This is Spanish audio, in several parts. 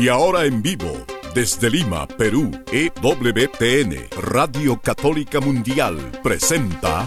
Y ahora en vivo, desde Lima, Perú, EWTN, Radio Católica Mundial, presenta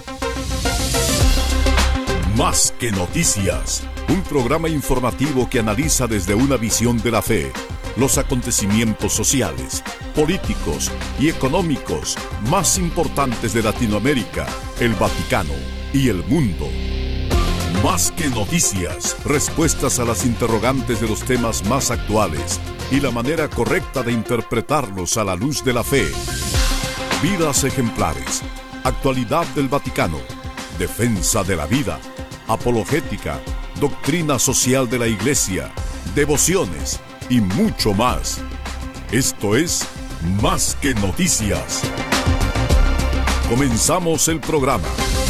Más que Noticias, un programa informativo que analiza desde una visión de la fe los acontecimientos sociales, políticos y económicos más importantes de Latinoamérica, el Vaticano y el mundo. Más que noticias, respuestas a las interrogantes de los temas más actuales y la manera correcta de interpretarlos a la luz de la fe. Vidas ejemplares, actualidad del Vaticano, defensa de la vida, apologética, doctrina social de la Iglesia, devociones y mucho más. Esto es Más que Noticias. Comenzamos el programa.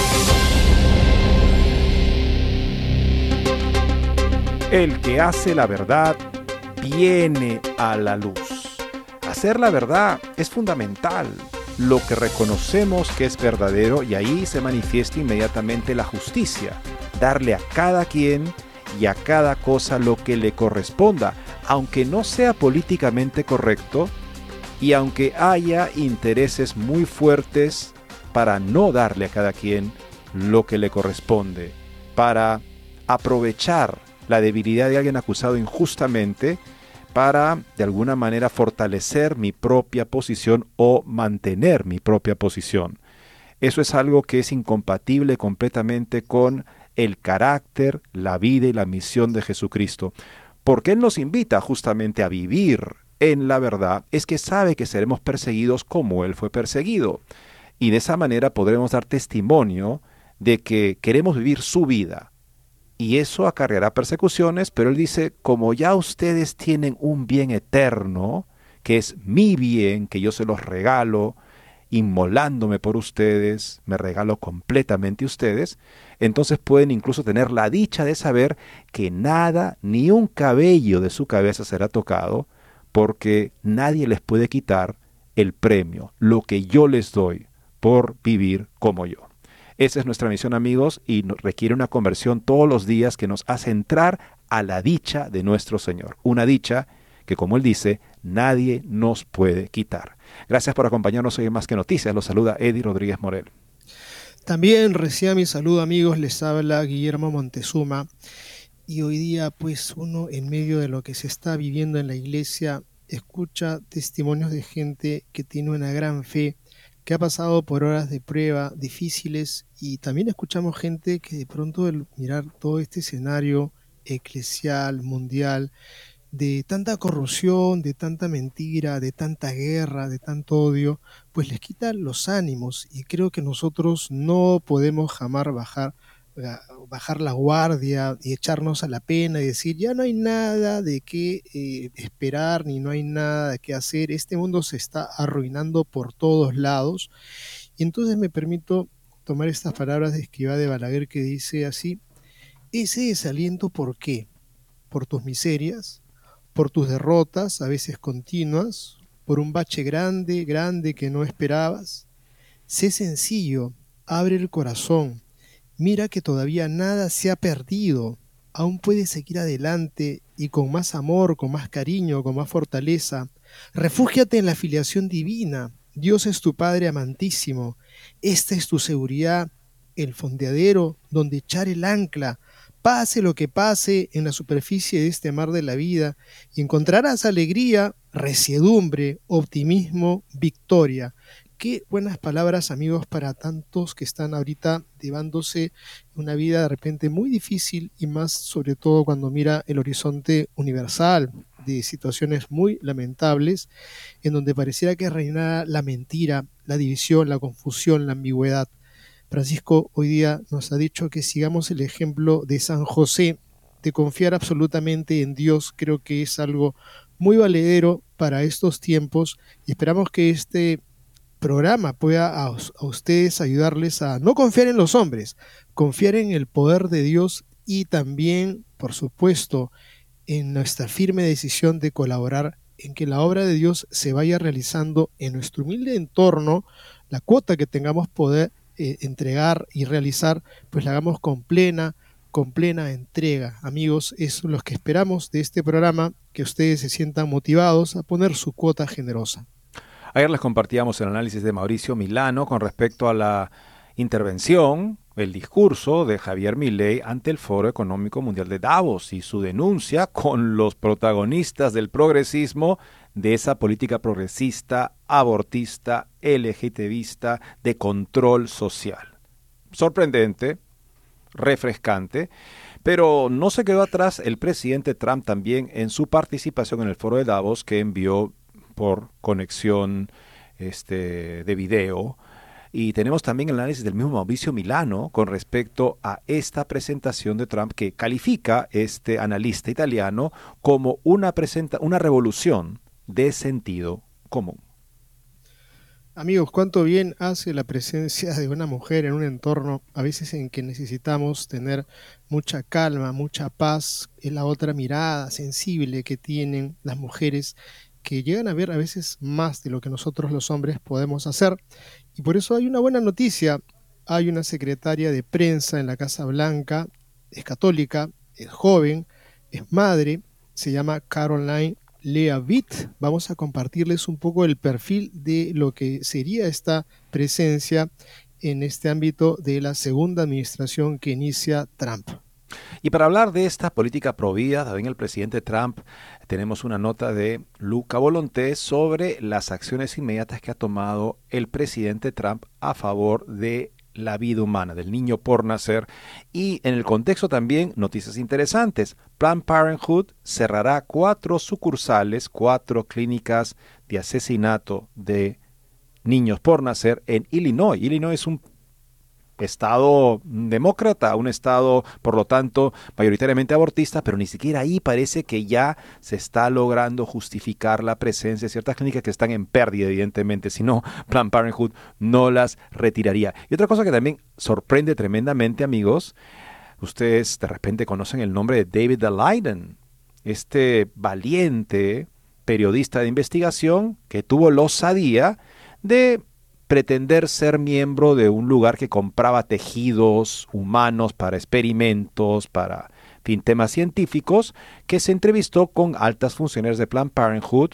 El que hace la verdad viene a la luz. Hacer la verdad es fundamental. Lo que reconocemos que es verdadero, y ahí se manifiesta inmediatamente la justicia. Darle a cada quien y a cada cosa lo que le corresponda, aunque no sea políticamente correcto y aunque haya intereses muy fuertes para no darle a cada quien lo que le corresponde, para aprovechar la debilidad de alguien acusado injustamente para, de alguna manera, fortalecer mi propia posición o mantener mi propia posición. Eso es algo que es incompatible completamente con el carácter, la vida y la misión de Jesucristo. Porque Él nos invita justamente a vivir en la verdad, es que sabe que seremos perseguidos como Él fue perseguido. Y de esa manera podremos dar testimonio de que queremos vivir su vida. Y eso acarreará persecuciones, pero Él dice, como ya ustedes tienen un bien eterno, que es mi bien, que yo se los regalo, inmolándome por ustedes, me regalo completamente a ustedes, entonces pueden incluso tener la dicha de saber que nada, ni un cabello de su cabeza será tocado, porque nadie les puede quitar el premio, lo que yo les doy por vivir como yo. Esa es nuestra misión, amigos, y requiere una conversión todos los días que nos hace entrar a la dicha de nuestro Señor. Una dicha que, como Él dice, nadie nos puede quitar. Gracias por acompañarnos hoy en Más que Noticias. Los saluda Eddie Rodríguez Morel. También reciba mi saludo, amigos. Les habla Guillermo Montezuma. Y hoy día, pues, uno en medio de lo que se está viviendo en la iglesia, escucha testimonios de gente que tiene una gran fe, que ha pasado por horas de prueba difíciles, y también escuchamos gente que de pronto al mirar todo este escenario eclesial, mundial, de tanta corrupción, de tanta mentira, de tanta guerra, de tanto odio, pues les quita los ánimos, y creo que nosotros no podemos jamás bajar la guardia y echarnos a la pena y decir ya no hay nada de qué esperar, ni no hay nada de qué hacer. Este mundo se está arruinando por todos lados. Y entonces me permito tomar estas palabras de Escrivá de Balaguer, que dice así: ese desaliento, ¿por qué? Por tus miserias, por tus derrotas, a veces continuas, por un bache grande, grande que no esperabas. Sé sencillo, abre el corazón. Mira que todavía nada se ha perdido, aún puedes seguir adelante, y con más amor, con más cariño, con más fortaleza. Refúgiate en la filiación divina. Dios es tu Padre amantísimo. Esta es tu seguridad, el fondeadero donde echar el ancla. Pase lo que pase en la superficie de este mar de la vida, y encontrarás alegría, resiedumbre, optimismo, victoria. Qué buenas palabras, amigos, para tantos que están ahorita llevándose una vida de repente muy difícil, y más sobre todo cuando mira el horizonte universal de situaciones muy lamentables, en donde pareciera que reina la mentira, la división, la confusión, la ambigüedad. Francisco hoy día nos ha dicho que sigamos el ejemplo de San José, de confiar absolutamente en Dios. Creo que es algo muy valedero para estos tiempos, y esperamos que este programa pueda a ustedes ayudarles a no confiar en los hombres, confiar en el poder de Dios, y también, por supuesto, en nuestra firme decisión de colaborar en que la obra de Dios se vaya realizando en nuestro humilde entorno. La cuota que tengamos poder entregar y realizar, pues la hagamos con plena con plena entrega. Amigos, es lo que esperamos de este programa, que ustedes se sientan motivados a poner su cuota generosa. Ayer les compartíamos el análisis de Mauricio Milano con respecto a la intervención, el discurso de Javier Milei ante el Foro Económico Mundial de Davos y su denuncia con los protagonistas del progresismo de esa política progresista, abortista, LGTBista, de control social. Sorprendente, refrescante, pero no se quedó atrás el presidente Trump también en su participación en el Foro de Davos, que envió por conexión de video. Y tenemos también el análisis del mismo Mauricio Milano con respecto a esta presentación de Trump, que califica este analista italiano como una revolución de sentido común. Amigos, cuánto bien hace la presencia de una mujer en un entorno a veces en que necesitamos tener mucha calma, mucha paz, es la otra mirada sensible que tienen las mujeres, que llegan a ver a veces más de lo que nosotros los hombres podemos hacer. Y por eso hay una buena noticia. Hay una secretaria de prensa en la Casa Blanca, es católica, es joven, es madre, se llama Karoline Leavitt. Vamos a compartirles un poco el perfil de lo que sería esta presencia en este ámbito de la segunda administración que inicia Trump. Y para hablar de esta política provida, también el presidente Trump, tenemos una nota de Luca Volonté sobre las acciones inmediatas que ha tomado el presidente Trump a favor de la vida humana, del niño por nacer. Y en el contexto también, noticias interesantes. Planned Parenthood cerrará 4 sucursales, 4 clínicas de asesinato de niños por nacer en Illinois. Illinois es un estado demócrata, un estado, por lo tanto, mayoritariamente abortista, pero ni siquiera ahí parece que ya se está logrando justificar la presencia de ciertas clínicas que están en pérdida, evidentemente, si no, Planned Parenthood no las retiraría. Y otra cosa que también sorprende tremendamente, amigos, ustedes de repente conocen el nombre de David Daleiden, este valiente periodista de investigación que tuvo la osadía de pretender ser miembro de un lugar que compraba tejidos humanos para experimentos, para temas científicos, que se entrevistó con altas funcionarios de Planned Parenthood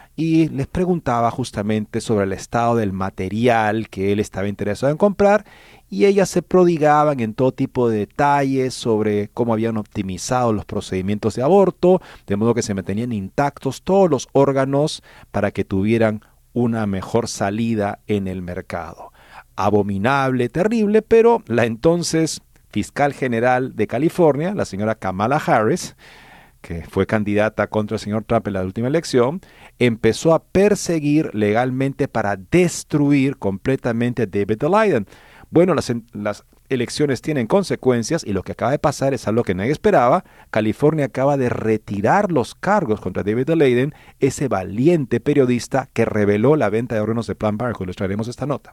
y les preguntaba justamente sobre el estado del material que él estaba interesado en comprar, y ellas se prodigaban en todo tipo de detalles sobre cómo habían optimizado los procedimientos de aborto, de modo que se mantenían intactos todos los órganos para que tuvieran una mejor salida en el mercado. Abominable, terrible, pero la entonces fiscal general de California, la señora Kamala Harris, que fue candidata contra el señor Trump en la última elección, empezó a perseguir legalmente para destruir completamente a David Daleiden. Bueno, las elecciones tienen consecuencias y lo que acaba de pasar es algo que nadie esperaba. California acaba de retirar los cargos contra David Daleiden, ese valiente periodista que reveló la venta de órganos de Planned Parenthood. Les traeremos esta nota.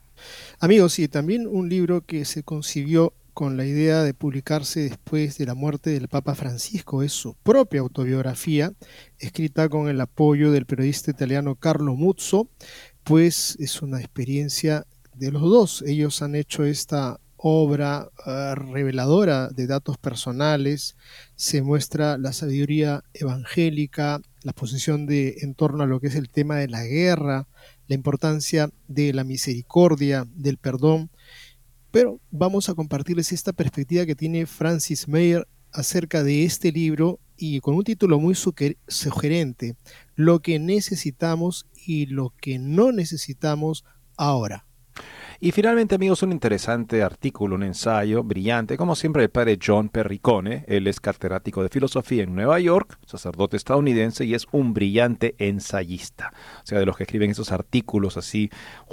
Amigos, y también un libro que se concibió con la idea de publicarse después de la muerte del Papa Francisco. Es su propia autobiografía, escrita con el apoyo del periodista italiano Carlo Muzzo, pues es una experiencia de los dos. Ellos han hecho esta obra reveladora de datos personales, se muestra la sabiduría evangélica, la posición en torno a lo que es el tema de la guerra, la importancia de la misericordia, del perdón. Pero vamos a compartirles esta perspectiva que tiene Francis Meyer acerca de este libro, y con un título muy sugerente: lo que necesitamos y lo que no necesitamos ahora. Y finalmente, amigos, un interesante artículo, un ensayo brillante, como siempre, el padre John Perricone. Él es catedrático de filosofía en Nueva York, sacerdote estadounidense, y es un brillante ensayista. O sea, de los que escriben esos artículos así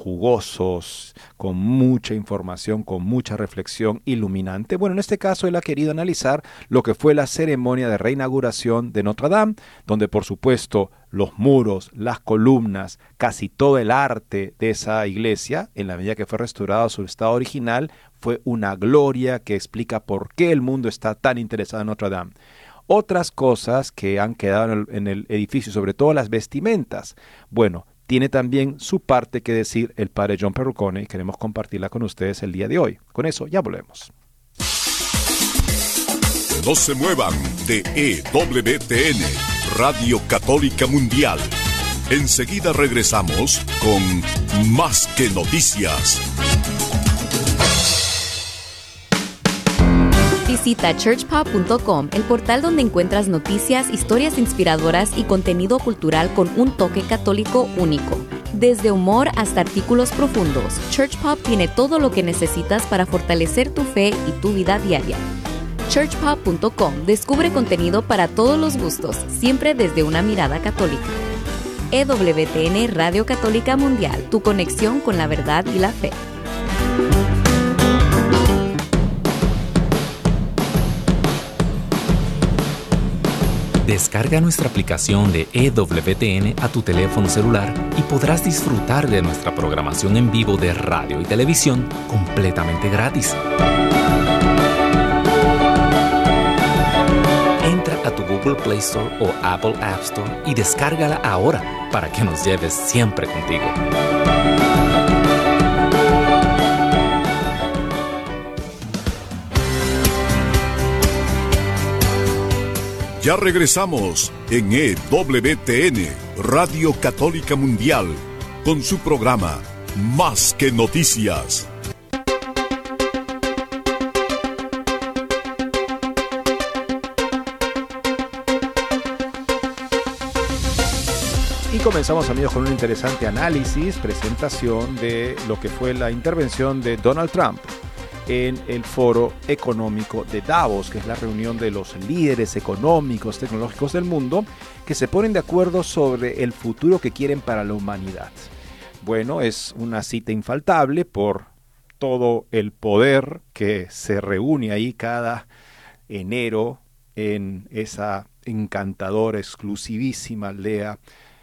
jugosos, con mucha información, con mucha reflexión iluminante. Bueno, en este caso él ha querido analizar lo que fue la ceremonia de reinauguración de Notre Dame, donde por supuesto los muros, las columnas, casi todo el arte de esa iglesia, en la medida que fue restaurado a su estado original, fue una gloria que explica por qué el mundo está tan interesado en Notre Dame. Otras cosas que han quedado en el edificio, sobre todo las vestimentas, bueno, tiene también su parte que decir el padre John Perricone, y queremos compartirla con ustedes el día de hoy. Con eso ya volvemos. No se muevan de EWTN, Radio Católica Mundial. Enseguida regresamos con Más que Noticias. Visita churchpub.com, el portal donde encuentras noticias, historias inspiradoras y contenido cultural con un toque católico único. Desde humor hasta artículos profundos, ChurchPub tiene todo lo que necesitas para fortalecer tu fe y tu vida diaria. churchpub.com descubre contenido para todos los gustos, siempre desde una mirada católica. EWTN Radio Católica Mundial, tu conexión con la verdad y la fe. Descarga nuestra aplicación de EWTN a tu teléfono celular y podrás disfrutar de nuestra programación en vivo de radio y televisión completamente gratis. Entra a tu Google Play Store o Apple App Store y descárgala ahora para que nos lleves siempre contigo. Ya regresamos en EWTN, Radio Católica Mundial, con su programa Más que Noticias. Y comenzamos, amigos, con un interesante análisis, presentación de lo que fue la intervención de Donald Trump en el Foro Económico de Davos, que es la reunión de los líderes económicos, tecnológicos del mundo, que se ponen de acuerdo sobre el futuro que quieren para la humanidad. Bueno, es una cita infaltable por todo el poder que se reúne ahí cada enero en esa encantadora, exclusivísima aldea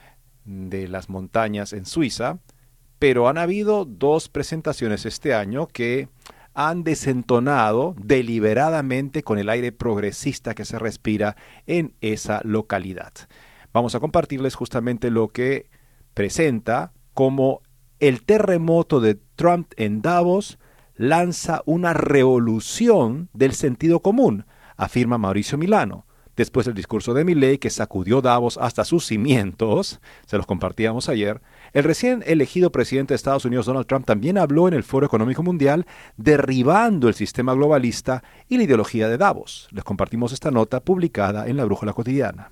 de las montañas en Suiza, pero han habido dos presentaciones este año que han desentonado deliberadamente con el aire progresista que se respira en esa localidad. Vamos a compartirles justamente lo que presenta como el terremoto de Trump en Davos lanza una revolución del sentido común, afirma Mauricio Milano. Después del discurso de Milei, que sacudió Davos hasta sus cimientos, se los compartíamos ayer, el recién elegido presidente de Estados Unidos, Donald Trump, también habló en el Foro Económico Mundial, derribando el sistema globalista y la ideología de Davos. Les compartimos esta nota publicada en La Brújula Cotidiana.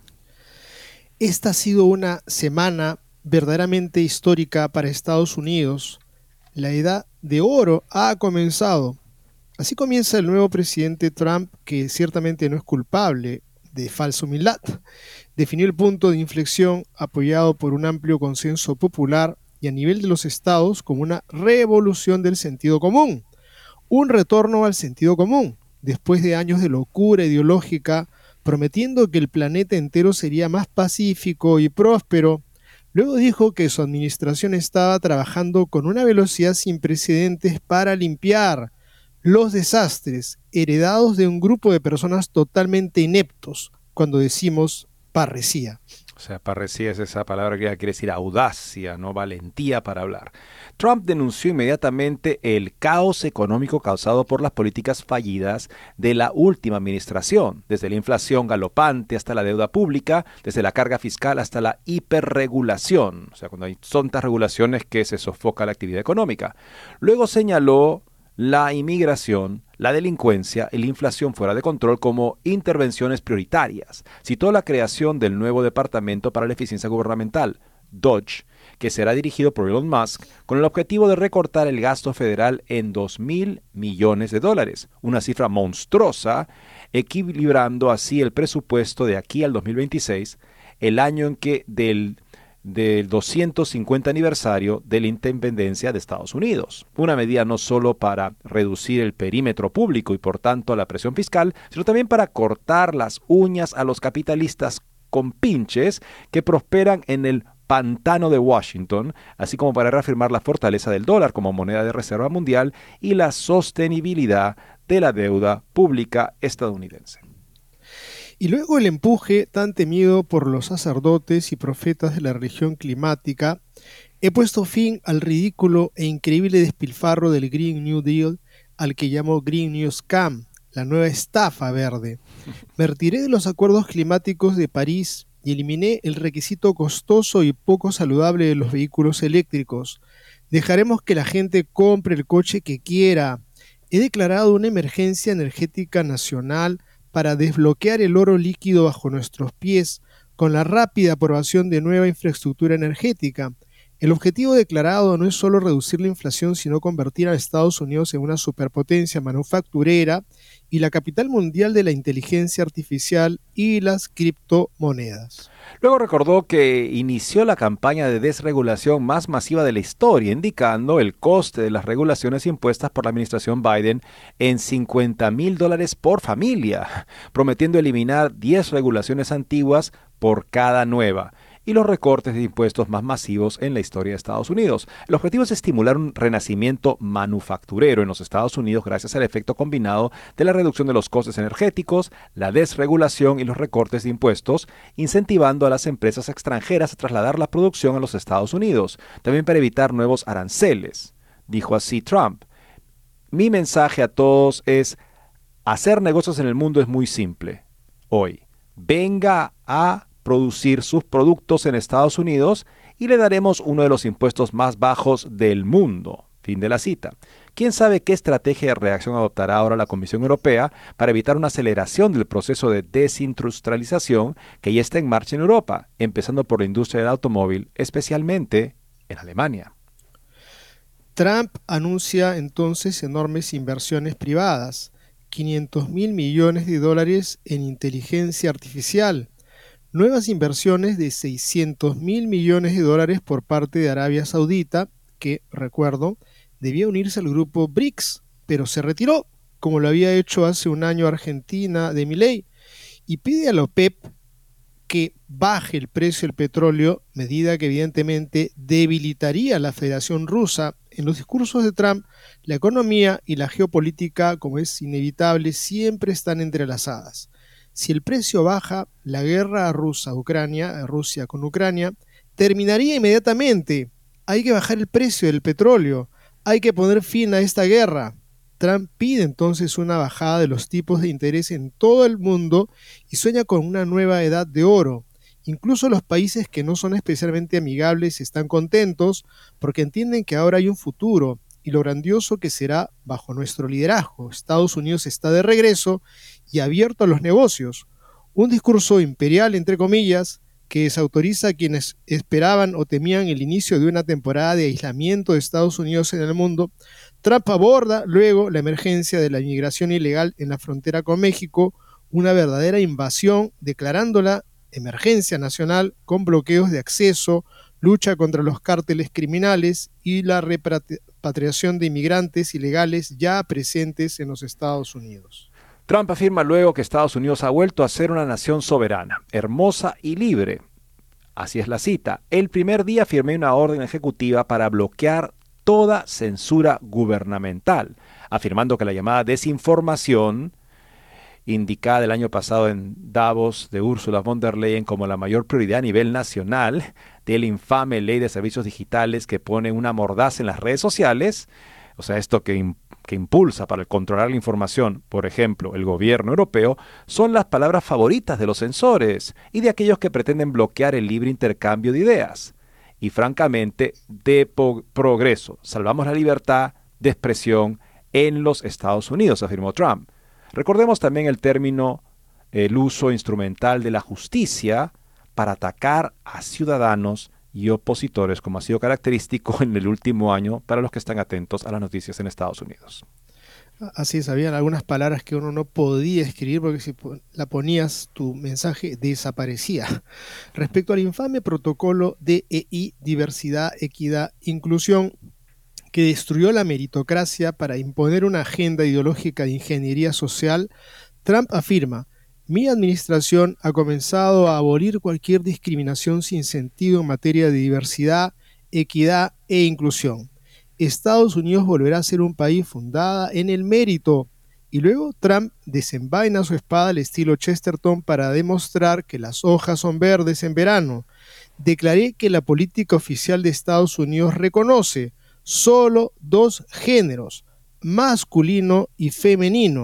Esta ha sido una semana verdaderamente histórica para Estados Unidos. La edad de oro ha comenzado. Así comienza el nuevo presidente Trump, que ciertamente no es culpable de falsa humildad. Definió el punto de inflexión apoyado por un amplio consenso popular y a nivel de los estados como una revolución del sentido común, un retorno al sentido común, después de años de locura ideológica, prometiendo que el planeta entero sería más pacífico y próspero. Luego dijo que su administración estaba trabajando con una velocidad sin precedentes para limpiar los desastres heredados de un grupo de personas totalmente ineptos, cuando decimos parresía. O sea, parresía es esa palabra que quiere decir audacia, no valentía para hablar. Trump denunció inmediatamente el caos económico causado por las políticas fallidas de la última administración, desde la inflación galopante hasta la deuda pública, desde la carga fiscal hasta la hiperregulación, o sea, cuando hay tantas regulaciones que se sofoca la actividad económica. Luego señaló la inmigración, la delincuencia y la inflación fuera de control como intervenciones prioritarias. Citó la creación del nuevo Departamento para la Eficiencia Gubernamental, DOGE, que será dirigido por Elon Musk con el objetivo de recortar el gasto federal en $2,000 millones, una cifra monstruosa, equilibrando así el presupuesto de aquí al 2026, el año en que del 250 aniversario de la independencia de Estados Unidos. Una medida no solo para reducir el perímetro público y por tanto la presión fiscal, sino también para cortar las uñas a los capitalistas compinches que prosperan en el pantano de Washington, así como para reafirmar la fortaleza del dólar como moneda de reserva mundial y la sostenibilidad de la deuda pública estadounidense. Y luego el empuje tan temido por los sacerdotes y profetas de la religión climática, he puesto fin al ridículo e increíble despilfarro del Green New Deal, al que llamó Green New Scam, la nueva estafa verde. Me retiré de los acuerdos climáticos de París y eliminé el requisito costoso y poco saludable de los vehículos eléctricos. Dejaremos que la gente compre el coche que quiera. He declarado una emergencia energética nacional para desbloquear el oro líquido bajo nuestros pies con la rápida aprobación de nueva infraestructura energética. El objetivo declarado no es solo reducir la inflación, sino convertir a Estados Unidos en una superpotencia manufacturera y la capital mundial de la inteligencia artificial y las criptomonedas. Luego recordó que inició la campaña de desregulación más masiva de la historia, indicando el coste de las regulaciones impuestas por la administración Biden en $50,000 por familia, prometiendo eliminar 10 regulaciones antiguas por cada nueva, y los recortes de impuestos más masivos en la historia de Estados Unidos. El objetivo es estimular un renacimiento manufacturero en los Estados Unidos gracias al efecto combinado de la reducción de los costes energéticos, la desregulación y los recortes de impuestos, incentivando a las empresas extranjeras a trasladar la producción a los Estados Unidos, también para evitar nuevos aranceles. Dijo así Trump: mi mensaje a todos es: hacer negocios en el mundo es muy simple. Hoy, venga a producir sus productos en Estados Unidos y le daremos uno de los impuestos más bajos del mundo. Fin de la cita. ¿Quién sabe qué estrategia de reacción adoptará ahora la Comisión Europea para evitar una aceleración del proceso de desindustrialización que ya está en marcha en Europa, empezando por la industria del automóvil, especialmente en Alemania? Trump anuncia entonces enormes inversiones privadas, $500,000 millones en inteligencia artificial, nuevas inversiones de $600,000 millones por parte de Arabia Saudita, que, recuerdo, debía unirse al grupo BRICS, pero se retiró, como lo había hecho hace un año Argentina de Milei, y pide a la OPEP que baje el precio del petróleo, medida que evidentemente debilitaría a la Federación Rusa. En los discursos de Trump, la economía y la geopolítica, como es inevitable, siempre están entrelazadas. Si el precio baja, la guerra Rusia con Ucrania, terminaría inmediatamente. Hay que bajar el precio del petróleo. Hay que poner fin a esta guerra. Trump pide entonces una bajada de los tipos de interés en todo el mundo y sueña con una nueva edad de oro. Incluso los países que no son especialmente amigables están contentos porque entienden que ahora hay un futuro y lo grandioso que será bajo nuestro liderazgo. Estados Unidos está de regreso y abierto a los negocios. Un discurso imperial, entre comillas, que desautoriza a quienes esperaban o temían el inicio de una temporada de aislamiento de Estados Unidos en el mundo. Trump aborda luego la emergencia de la inmigración ilegal en la frontera con México, una verdadera invasión, declarándola emergencia nacional con bloqueos de acceso, lucha contra los cárteles criminales y la repatriación de inmigrantes ilegales ya presentes en los Estados Unidos. Trump afirma luego que Estados Unidos ha vuelto a ser una nación soberana, hermosa y libre. Así es la cita. El primer día firmé una orden ejecutiva para bloquear toda censura gubernamental, afirmando que la llamada desinformación, indicada el año pasado en Davos de Ursula von der Leyen como la mayor prioridad a nivel nacional de la infame ley de servicios digitales que pone una mordaza en las redes sociales, o sea, esto que impulsa para controlar la información, por ejemplo, el gobierno europeo, son las palabras favoritas de los censores y de aquellos que pretenden bloquear el libre intercambio de ideas. Y francamente, de progreso. Salvamos la libertad de expresión en los Estados Unidos, afirmó Trump. Recordemos también el uso instrumental de la justicia para atacar a ciudadanos y opositores, como ha sido característico en el último año para los que están atentos a las noticias en Estados Unidos. Así es, habían algunas palabras que uno no podía escribir porque si la ponías tu mensaje desaparecía. Respecto al infame protocolo DEI, diversidad, equidad, inclusión, que destruyó la meritocracia para imponer una agenda ideológica de ingeniería social, Trump afirma: mi administración ha comenzado a abolir cualquier discriminación sin sentido en materia de diversidad, equidad e inclusión. Estados Unidos volverá a ser un país fundado en el mérito. Y luego Trump desenvaina su espada al estilo Chesterton para demostrar que las hojas son verdes en verano. Declaré que la política oficial de Estados Unidos reconoce solo 2 géneros, masculino y femenino.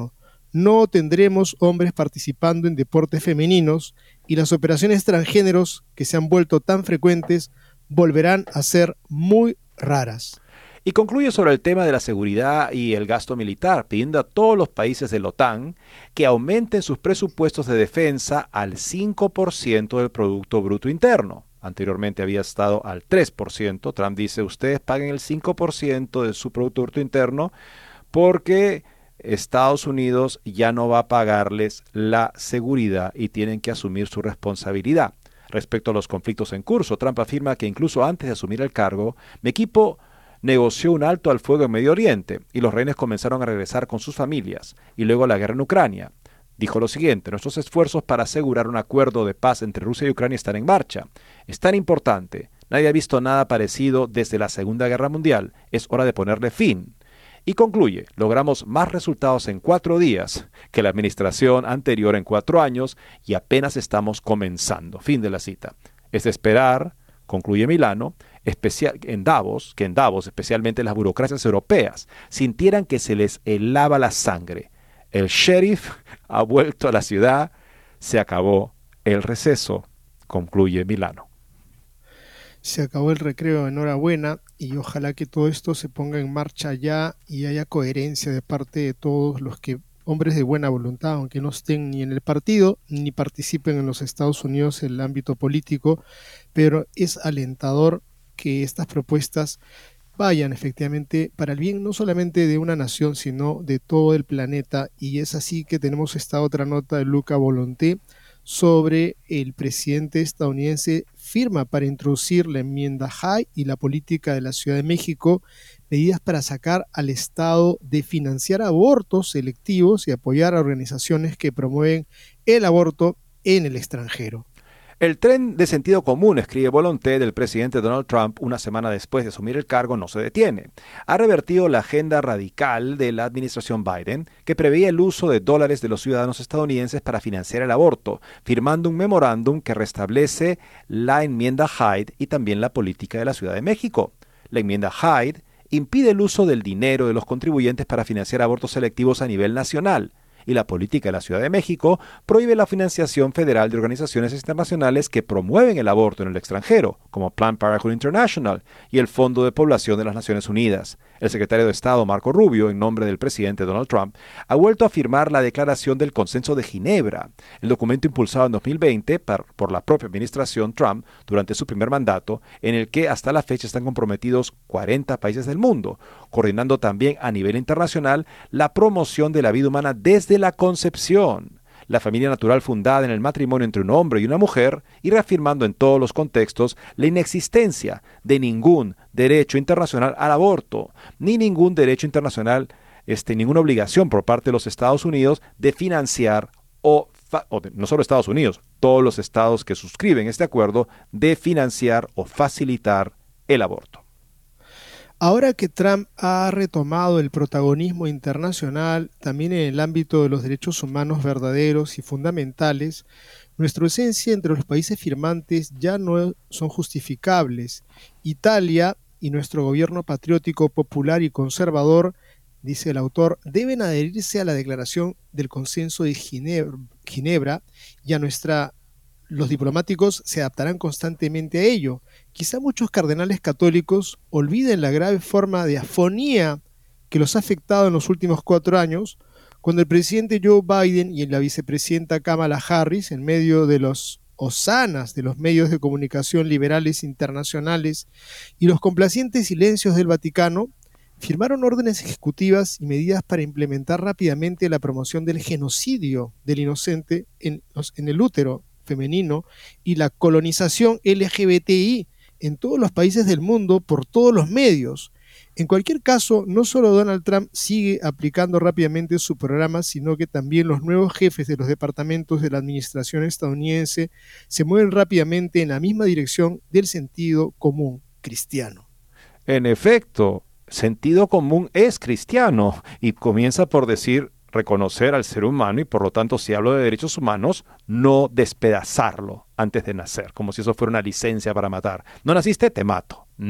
no tendremos hombres participando en deportes femeninos y las operaciones transgéneros que se han vuelto tan frecuentes volverán a ser muy raras. Y concluye sobre el tema de la seguridad y el gasto militar, pidiendo a todos los países de la OTAN que aumenten sus presupuestos de defensa al 5% del Producto Bruto Interno. Anteriormente había estado al 3%. Trump dice, ustedes paguen el 5% de su Producto Bruto Interno porque Estados Unidos ya no va a pagarles la seguridad y tienen que asumir su responsabilidad. Respecto a los conflictos en curso, Trump afirma que incluso antes de asumir el cargo, mi equipo negoció un alto al fuego en Medio Oriente y los rehenes comenzaron a regresar con sus familias, y luego la guerra en Ucrania. Dijo lo siguiente, nuestros esfuerzos para asegurar un acuerdo de paz entre Rusia y Ucrania están en marcha. Es tan importante, nadie ha visto nada parecido desde la Segunda Guerra Mundial, es hora de ponerle fin. Y concluye, logramos más resultados en 4 días que la administración anterior en 4 años y apenas estamos comenzando. Fin de la cita. Es de esperar, concluye Milano, que en Davos, especialmente las burocracias europeas, sintieran que se les helaba la sangre. El sheriff ha vuelto a la ciudad, se acabó el receso, concluye Milano. Se acabó el recreo, enhorabuena, y ojalá que todo esto se ponga en marcha ya y haya coherencia de parte de todos los hombres de buena voluntad, aunque no estén ni en el partido ni participen en los Estados Unidos en el ámbito político, pero es alentador que estas propuestas vayan efectivamente para el bien no solamente de una nación, sino de todo el planeta, y es así que tenemos esta otra nota de Luca Volonté sobre el presidente estadounidense firma para introducir la enmienda Hyde y la política de la Ciudad de México, medidas para sacar al Estado de financiar abortos selectivos y apoyar a organizaciones que promueven el aborto en el extranjero. El tren de sentido común, escribe Volonté, del presidente Donald Trump una semana después de asumir el cargo no se detiene. Ha revertido la agenda radical de la administración Biden, que preveía el uso de dólares de los ciudadanos estadounidenses para financiar el aborto, firmando un memorándum que restablece la enmienda Hyde y también la política de la Ciudad de México. La enmienda Hyde impide el uso del dinero de los contribuyentes para financiar abortos selectivos a nivel nacional. Y la política de la Ciudad de México prohíbe la financiación federal de organizaciones internacionales que promueven el aborto en el extranjero, como Planned Parenthood International y el Fondo de Población de las Naciones Unidas. El secretario de Estado, Marco Rubio, en nombre del presidente Donald Trump, ha vuelto a firmar la Declaración del Consenso de Ginebra, el documento impulsado en 2020 por la propia administración Trump durante su primer mandato, en el que hasta la fecha están comprometidos 40 países del mundo, coordinando también a nivel internacional la promoción de la vida humana desde la concepción, la familia natural fundada en el matrimonio entre un hombre y una mujer, y reafirmando en todos los contextos la inexistencia de ningún derecho internacional al aborto, ni ningún derecho internacional, ninguna obligación por parte de los Estados Unidos de financiar no solo Estados Unidos, todos los estados que suscriben este acuerdo, de financiar o facilitar el aborto. Ahora que Trump ha retomado el protagonismo internacional también en el ámbito de los derechos humanos verdaderos y fundamentales, nuestra ausencia entre los países firmantes ya no son justificables. Italia y nuestro gobierno patriótico, popular y conservador, dice el autor, deben adherirse a la Declaración del Consenso de Ginebra y los diplomáticos se adaptarán constantemente a ello. Quizá muchos cardenales católicos olviden la grave forma de afonía que los ha afectado en los últimos 4 años, cuando el presidente Joe Biden y la vicepresidenta Kamala Harris, en medio de los hosanas de los medios de comunicación liberales internacionales y los complacientes silencios del Vaticano, firmaron órdenes ejecutivas y medidas para implementar rápidamente la promoción del genocidio del inocente en el útero femenino y la colonización LGBTI en todos los países del mundo por todos los medios. En cualquier caso, no solo Donald Trump sigue aplicando rápidamente su programa, sino que también los nuevos jefes de los departamentos de la administración estadounidense se mueven rápidamente en la misma dirección del sentido común cristiano. En efecto, sentido común es cristiano y comienza por decir reconocer al ser humano y por lo tanto, si hablo de derechos humanos, no despedazarlo antes de nacer, como si eso fuera una licencia para matar. ¿No naciste? Te mato. No.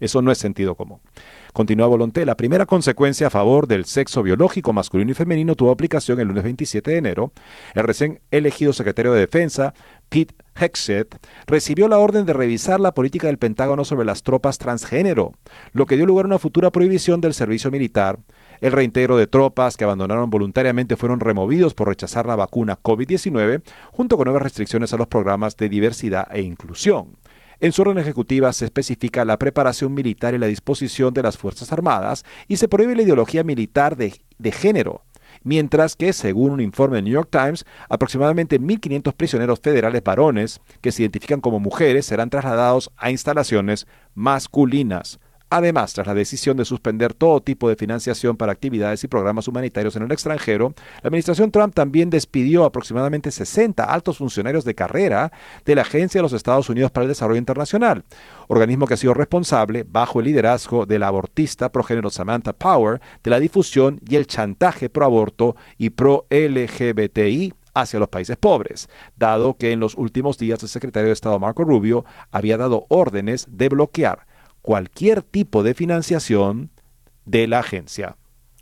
Eso no es sentido común. Continúa Volonté, la primera consecuencia a favor del sexo biológico masculino y femenino tuvo aplicación el lunes 27 de enero. El recién elegido secretario de Defensa, Pete Hegseth, recibió la orden de revisar la política del Pentágono sobre las tropas transgénero, lo que dio lugar a una futura prohibición del servicio militar. El reintegro de tropas que abandonaron voluntariamente fueron removidos por rechazar la vacuna COVID-19, junto con nuevas restricciones a los programas de diversidad e inclusión. En su orden ejecutiva se especifica la preparación militar y la disposición de las Fuerzas Armadas y se prohíbe la ideología militar de género. Mientras que, según un informe del New York Times, aproximadamente 1.500 prisioneros federales varones que se identifican como mujeres serán trasladados a instalaciones masculinas. Además, tras la decisión de suspender todo tipo de financiación para actividades y programas humanitarios en el extranjero, la administración Trump también despidió aproximadamente 60 altos funcionarios de carrera de la Agencia de los Estados Unidos para el Desarrollo Internacional, organismo que ha sido responsable, bajo el liderazgo de la abortista progénero Samantha Power, de la difusión y el chantaje pro aborto y pro LGBTI hacia los países pobres, dado que en los últimos días el secretario de Estado Marco Rubio había dado órdenes de bloquear cualquier tipo de financiación de la agencia.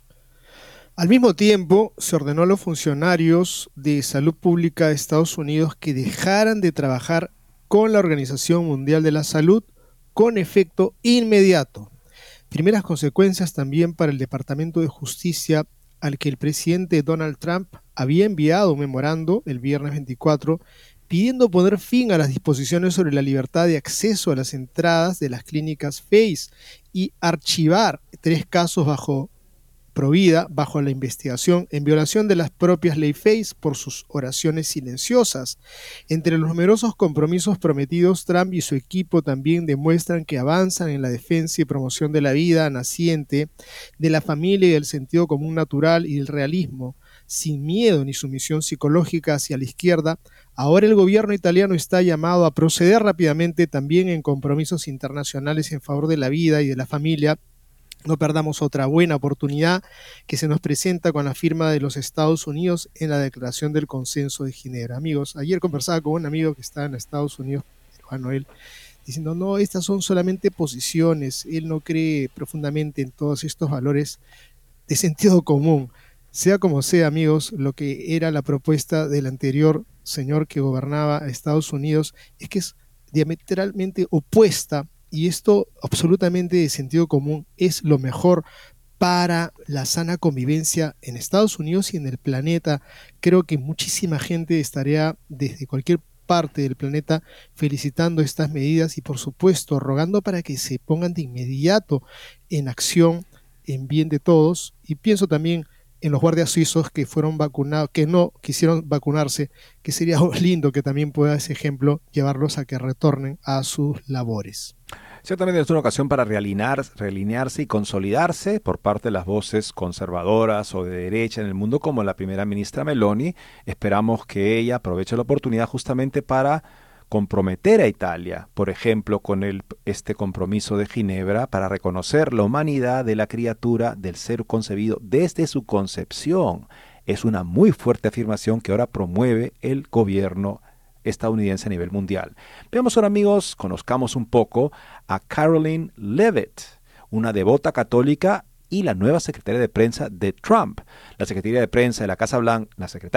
Al mismo tiempo, se ordenó a los funcionarios de salud pública de Estados Unidos que dejaran de trabajar con la Organización Mundial de la Salud con efecto inmediato. Primeras consecuencias también para el Departamento de Justicia, al que el presidente Donald Trump había enviado un memorando el viernes 24 pidiendo poner fin a las disposiciones sobre la libertad de acceso a las entradas de las clínicas FACE y archivar 3 casos bajo Provida bajo la investigación en violación de las propias leyes FACE por sus oraciones silenciosas. Entre los numerosos compromisos prometidos, Trump y su equipo también demuestran que avanzan en la defensa y promoción de la vida naciente, de la familia y del sentido común natural y del realismo, sin miedo ni sumisión psicológica hacia la izquierda. Ahora el gobierno italiano está llamado a proceder rápidamente también en compromisos internacionales en favor de la vida y de la familia. No perdamos otra buena oportunidad que se nos presenta con la firma de los Estados Unidos en la Declaración del Consenso de Ginebra. Amigos, ayer conversaba con un amigo que está en Estados Unidos, Juan Noel, diciendo, no, estas son solamente posiciones. Él no cree profundamente en todos estos valores de sentido común. Sea como sea, amigos, lo que era la propuesta del anterior señor que gobernaba a Estados Unidos es que es diametralmente opuesta. Y esto absolutamente de sentido común es lo mejor para la sana convivencia en Estados Unidos y en el planeta. Creo que muchísima gente estaría desde cualquier parte del planeta felicitando estas medidas y por supuesto rogando para que se pongan de inmediato en acción en bien de todos. Y pienso también en los guardias suizos que fueron vacunados, que no quisieron vacunarse, que sería lindo que también pueda ese ejemplo llevarlos a que retornen a sus labores. Ciertamente es una ocasión para realinearse y consolidarse por parte de las voces conservadoras o de derecha en el mundo, como la primera ministra Meloni. Esperamos que ella aproveche la oportunidad justamente para comprometer a Italia, por ejemplo, con este compromiso de Ginebra para reconocer la humanidad de la criatura, del ser concebido desde su concepción. Es una muy fuerte afirmación que ahora promueve el gobierno estadounidense a nivel mundial. Veamos ahora, amigos, conozcamos un poco a Karoline Leavitt, una devota católica y la nueva secretaria de prensa de Trump. La secretaria de prensa de la Casa Blanca,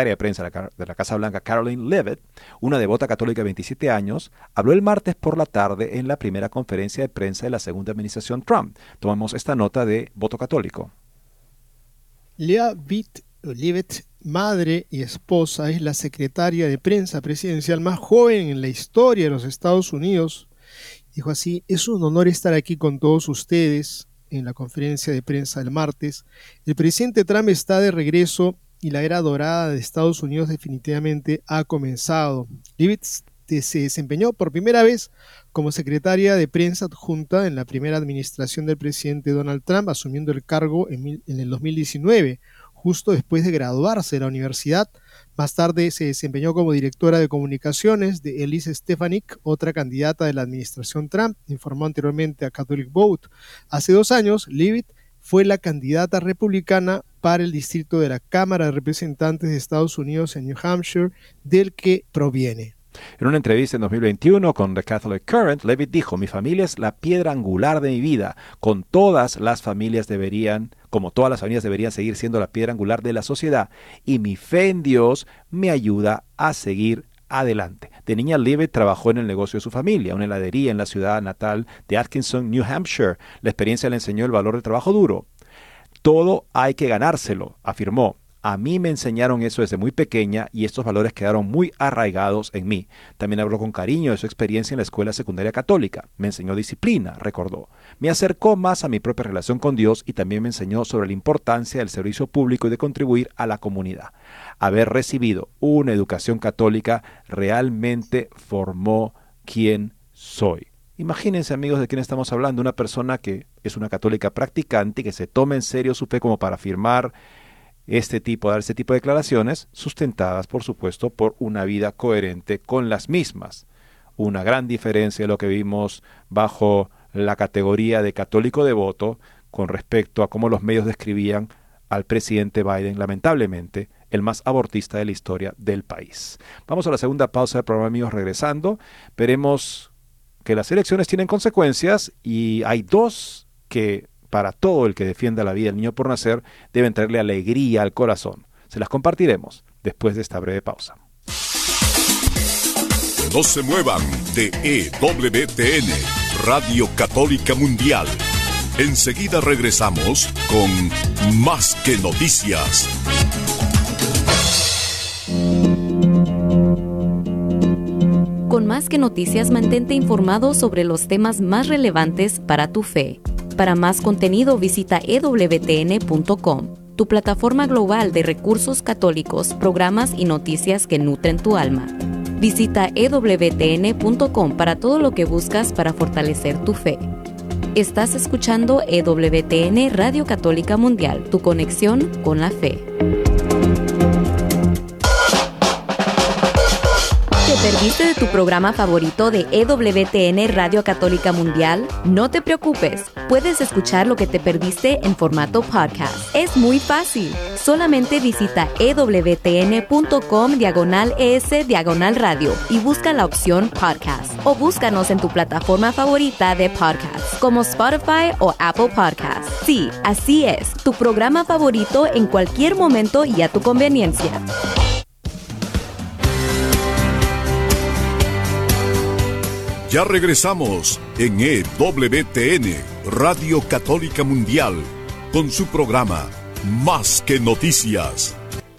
Karoline Leavitt, una devota católica de 27 años, habló el martes por la tarde en la primera conferencia de prensa de la segunda administración Trump. Tomamos esta nota de voto católico. Leavitt, madre y esposa, es la secretaria de prensa presidencial más joven en la historia de los Estados Unidos. Dijo así: es un honor estar aquí con todos ustedes en la conferencia de prensa del martes. El presidente Trump está de regreso y la era dorada de Estados Unidos definitivamente ha comenzado. Leavitt se desempeñó por primera vez como secretaria de prensa adjunta en la primera administración del presidente Donald Trump, asumiendo el cargo en el 2019. Justo después de graduarse de la universidad. Más tarde se desempeñó como directora de comunicaciones de Elise Stefanik, otra candidata de la administración Trump, informó anteriormente a Catholic Vote. Hace 2 años, Leavitt fue la candidata republicana para el distrito de la Cámara de Representantes de Estados Unidos en New Hampshire, del que proviene. En una entrevista en 2021 con The Catholic Current, Levitt dijo: mi familia es la piedra angular de mi vida. Como todas las familias deberían seguir siendo la piedra angular de la sociedad. Y mi fe en Dios me ayuda a seguir adelante. De niña, Levitt trabajó en el negocio de su familia, una heladería en la ciudad natal de Atkinson, New Hampshire. La experiencia le enseñó el valor del trabajo duro. Todo hay que ganárselo, afirmó. A mí me enseñaron eso desde muy pequeña y estos valores quedaron muy arraigados en mí. También habló con cariño de su experiencia en la escuela secundaria católica. Me enseñó disciplina, recordó. Me acercó más a mi propia relación con Dios y también me enseñó sobre la importancia del servicio público y de contribuir a la comunidad. Haber recibido una educación católica realmente formó quien soy. Imagínense, amigos, de quién estamos hablando. Una persona que es una católica practicante y que se toma en serio su fe como para afirmar dar este tipo de declaraciones, sustentadas, por supuesto, por una vida coherente con las mismas. Una gran diferencia de lo que vimos bajo la categoría de católico devoto con respecto a cómo los medios describían al presidente Biden, lamentablemente, el más abortista de la historia del país. Vamos a la segunda pausa del programa, amigos. Regresando, veremos que las elecciones tienen consecuencias y hay dos que, para todo el que defienda la vida del niño por nacer, deben traerle alegría al corazón. Se las compartiremos después de esta breve pausa. No se muevan de EWTN, Radio Católica Mundial. Enseguida regresamos con Más que Noticias. Con Más que Noticias, mantente informado sobre los temas más relevantes para tu fe. Para más contenido, visita ewtn.com, tu plataforma global de recursos católicos, programas y noticias que nutren tu alma. Visita ewtn.com para todo lo que buscas para fortalecer tu fe. Estás escuchando EWTN Radio Católica Mundial, tu conexión con la fe. ¿Te perdiste de tu programa favorito de EWTN Radio Católica Mundial? No te preocupes, puedes escuchar lo que te perdiste en formato podcast. Es muy fácil. Solamente visita ewtn.com/es/radio y busca la opción podcast. O búscanos en tu plataforma favorita de podcast, como Spotify o Apple Podcasts. Sí, así es, tu programa favorito en cualquier momento y a tu conveniencia. Ya regresamos en EWTN, Radio Católica Mundial, con su programa Más que Noticias.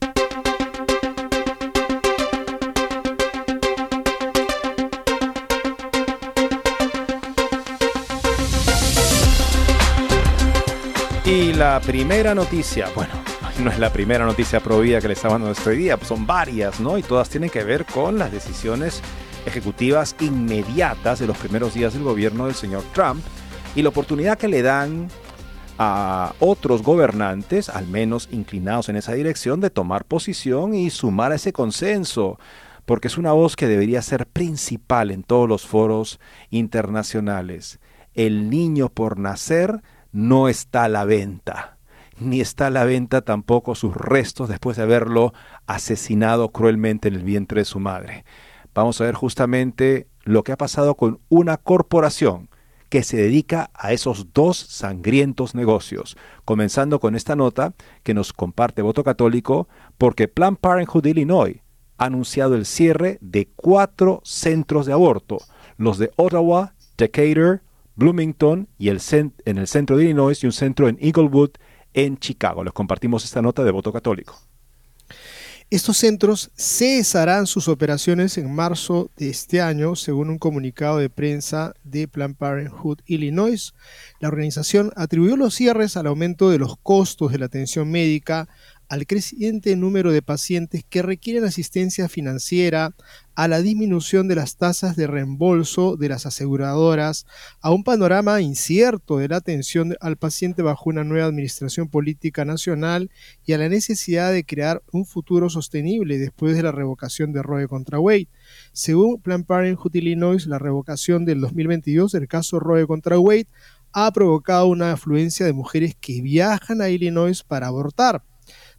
Y la primera noticia, bueno, no es la primera noticia pro vida que le estamos dando hoy día, pues son varias, ¿no? Y todas tienen que ver con las decisiones ejecutivas inmediatas de los primeros días del gobierno del señor Trump y la oportunidad que le dan a otros gobernantes, al menos inclinados en esa dirección, de tomar posición y sumar a ese consenso, porque es una voz que debería ser principal en todos los foros internacionales. El niño por nacer no está a la venta, ni está a la venta tampoco sus restos después de haberlo asesinado cruelmente en el vientre de su madre. Vamos a ver justamente lo que ha pasado con una corporación que se dedica a esos dos sangrientos negocios. Comenzando con esta nota que nos comparte Voto Católico, porque Planned Parenthood de Illinois ha anunciado el cierre de 4 centros de aborto, los de Ottawa, Decatur, Bloomington y en el centro de Illinois y un centro en Englewood, en Chicago. Les compartimos esta nota de Voto Católico. Estos centros cesarán sus operaciones en marzo de este año, según un comunicado de prensa de Planned Parenthood Illinois. La organización atribuyó los cierres al aumento de los costos de la atención médica, al creciente número de pacientes que requieren asistencia financiera, a la disminución de las tasas de reembolso de las aseguradoras, a un panorama incierto de la atención al paciente bajo una nueva administración política nacional y a la necesidad de crear un futuro sostenible después de la revocación de Roe contra Wade. Según Planned Parenthood Illinois, la revocación del 2022 del caso Roe contra Wade ha provocado una afluencia de mujeres que viajan a Illinois para abortar.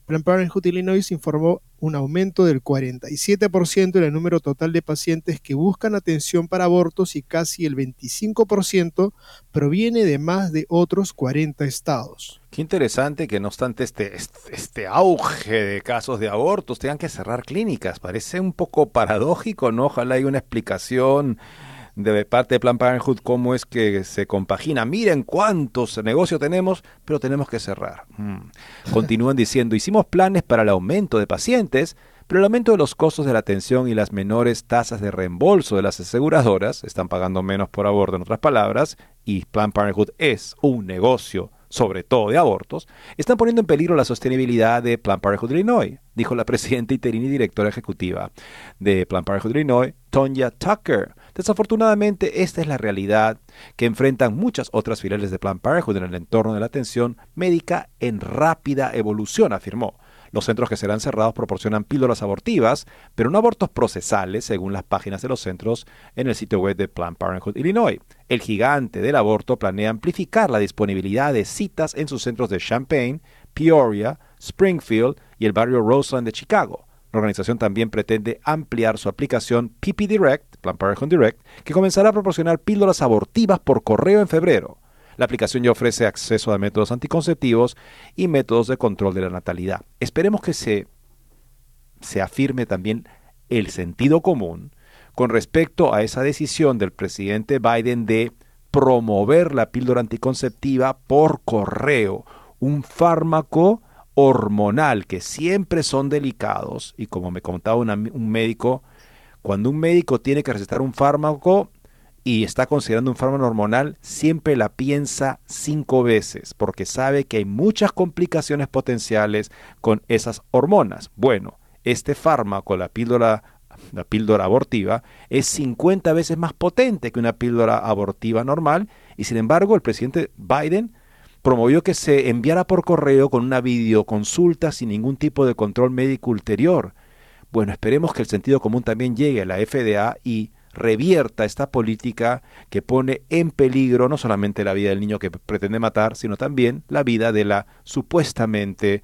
Planned Parenthood Illinois informó un aumento del 47% en el número total de pacientes que buscan atención para abortos y casi el 25% proviene de más de otros 40 estados. Qué interesante que no obstante este auge de casos de abortos tengan que cerrar clínicas. Parece un poco paradójico, ¿no? Ojalá haya una explicación de parte de Planned Parenthood cómo es que se compagina. Miren cuántos negocios tenemos, pero tenemos que cerrar. Continúan diciendo, hicimos planes para el aumento de pacientes, pero el aumento de los costos de la atención y las menores tasas de reembolso de las aseguradoras, están pagando menos por aborto en otras palabras, y Planned Parenthood es un negocio sobre todo de abortos, están poniendo en peligro la sostenibilidad de Planned Parenthood Illinois, dijo la presidenta interina y directora ejecutiva de Planned Parenthood Illinois, Tonya Tucker. Desafortunadamente, esta es la realidad que enfrentan muchas otras filiales de Planned Parenthood en el entorno de la atención médica en rápida evolución, afirmó. Los centros que serán cerrados proporcionan píldoras abortivas, pero no abortos procesales, según las páginas de los centros en el sitio web de Planned Parenthood Illinois. El gigante del aborto planea amplificar la disponibilidad de citas en sus centros de Champaign, Peoria, Springfield y el barrio Roseland de Chicago. La organización también pretende ampliar su aplicación PP Direct, Planned Parenthood Direct, que comenzará a proporcionar píldoras abortivas por correo en febrero. La aplicación ya ofrece acceso a métodos anticonceptivos y métodos de control de la natalidad. Esperemos que se afirme también el sentido común con respecto a esa decisión del presidente Biden de promover la píldora anticonceptiva por correo, un fármaco hormonal que siempre son delicados. Y como me contaba un médico, cuando un médico tiene que recetar un fármaco y está considerando un fármaco hormonal, siempre la piensa 5 veces, porque sabe que hay muchas complicaciones potenciales con esas hormonas. Bueno, este fármaco, la píldora abortiva, es 50 veces más potente que una píldora abortiva normal, y sin embargo el presidente Biden promovió que se enviara por correo con una videoconsulta sin ningún tipo de control médico ulterior. Bueno, esperemos que el sentido común también llegue a la FDA y revierta esta política que pone en peligro no solamente la vida del niño que pretende matar, sino también la vida de la supuestamente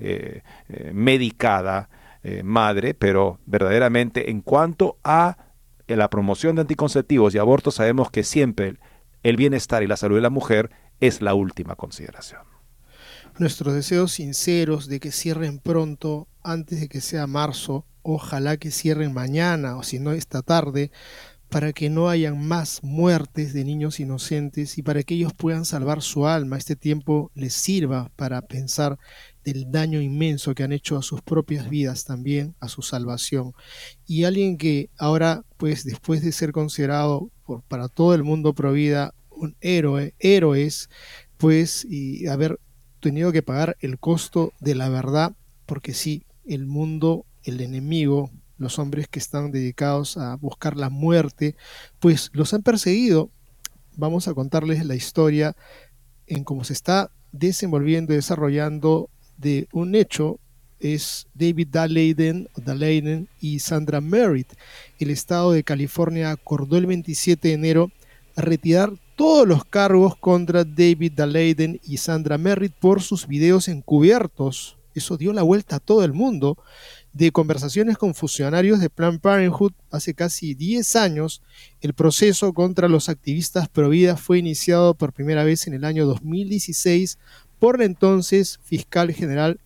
medicada madre, pero verdaderamente en cuanto a la promoción de anticonceptivos y abortos sabemos que siempre el bienestar y la salud de la mujer es la última consideración. Nuestros deseos sinceros de que cierren pronto, antes de que sea marzo. Ojalá que cierren mañana o si no esta tarde, para que no hayan más muertes de niños inocentes y para que ellos puedan salvar su alma. Este tiempo les sirva para pensar del daño inmenso que han hecho a sus propias vidas, también a su salvación. Y alguien que ahora, pues después de ser considerado para todo el mundo pro vida un héroes, pues y haber tenido que pagar el costo de la verdad, porque sí, el mundo, el enemigo, los hombres que están dedicados a buscar la muerte, pues los han perseguido. Vamos a contarles la historia en cómo se está desenvolviendo y desarrollando de un hecho. Es David Daleiden y Sandra Merritt. El estado de California acordó el 27 de enero retirar todos los cargos contra David Daleiden y Sandra Merritt por sus videos encubiertos. Eso dio la vuelta a todo el mundo, de conversaciones con funcionarios de Planned Parenthood hace casi 10 años. El proceso contra los activistas pro vida fue iniciado por primera vez en el año 2016 por la entonces fiscal general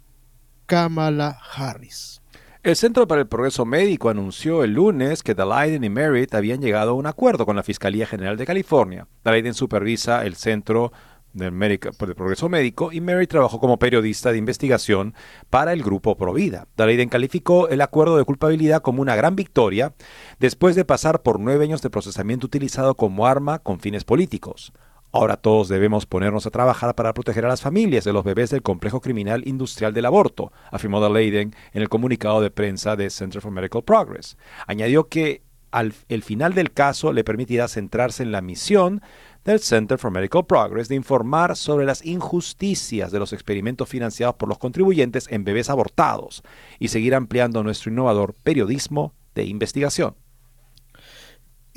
Kamala Harris. El Centro para el Progreso Médico anunció el lunes que Daleiden y Merritt habían llegado a un acuerdo con la Fiscalía General de California. Daleiden supervisa el Centro del Progreso Médico y Merritt trabajó como periodista de investigación para el grupo Provida. Daleiden calificó el acuerdo de culpabilidad como una gran victoria después de pasar por 9 años de procesamiento utilizado como arma con fines políticos. Ahora todos debemos ponernos a trabajar para proteger a las familias de los bebés del complejo criminal industrial del aborto, afirmó Daleiden en el comunicado de prensa de Center for Medical Progress. Añadió que el final del caso le permitirá centrarse en la misión del Center for Medical Progress de informar sobre las injusticias de los experimentos financiados por los contribuyentes en bebés abortados y seguir ampliando nuestro innovador periodismo de investigación.